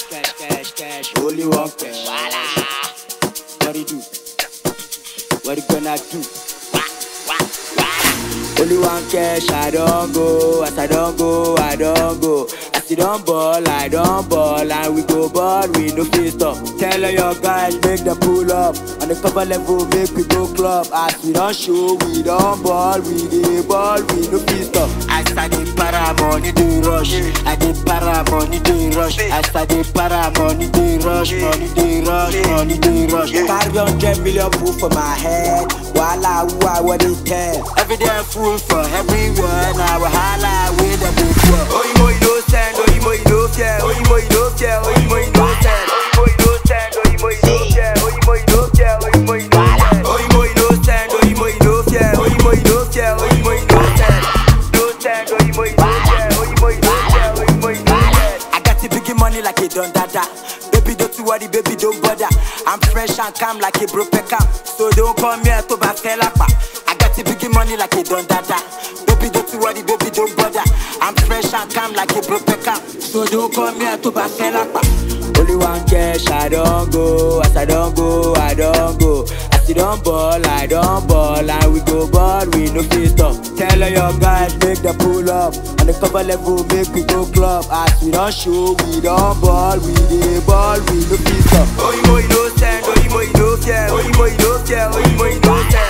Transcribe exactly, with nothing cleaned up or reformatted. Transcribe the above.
cash, cash, cash. Only one cash. What do you do? What you gonna do? Only one cash, I don't go. As I don't go, I don't go. As you don't ball, I don't ball. And we go ball, we no fit stop. Tell all your guys, make them pull up. On the cover level, make we go club. As we don't show, we don't ball. We dey ball, we no fit stop. As I dey para, money dey rush. I dey para, money dey rush. As I dey para, money dey rush. Money dey rush, money dey rush. Carry hundred million proof for my head. Walla, who I what they tell. Every day fool for everywhere. Now wahala with the big world. Oh, you know you don't stand. Oh, you know you don't care. Oh, you know you don't care. Oh, you know you don't stand. Oh, you know you don't stand. Oh, you know you don't care. Oh, you know you don't care. Oh, you know you don't stand. Oh, you know you don't stand. Oh, you know you don't care. Oh, you know you don't care. Oh, you know you don't stand. Don't stand. Oh, you know you don't care. Oh, you know you don't care. Oh, you know you don't stand. I got the big money like a don dada. Baby, don't you worry, baby, don't bother. I'm fresh and calm like a broke cam. So don't come here to bafelapa. I got the big money like a don dada. Baby, don't you worry, baby, don't bother. I'm fresh and calm like a broke cam. So don't come here to bafelapa. Only one cash, I don't go. As I don't go, I don't go. As you don't ball, I don't ball. And we go ball, we no fit stop. Tell all your guys, make them pull up. On the cover level, make we go club. As we don't show, we don't ball. We dey ball, we no fit stop. Oh, you know you don't stand. Oh, you know you don't care. Oh, you know you don't care. Oh, you know you don't stand.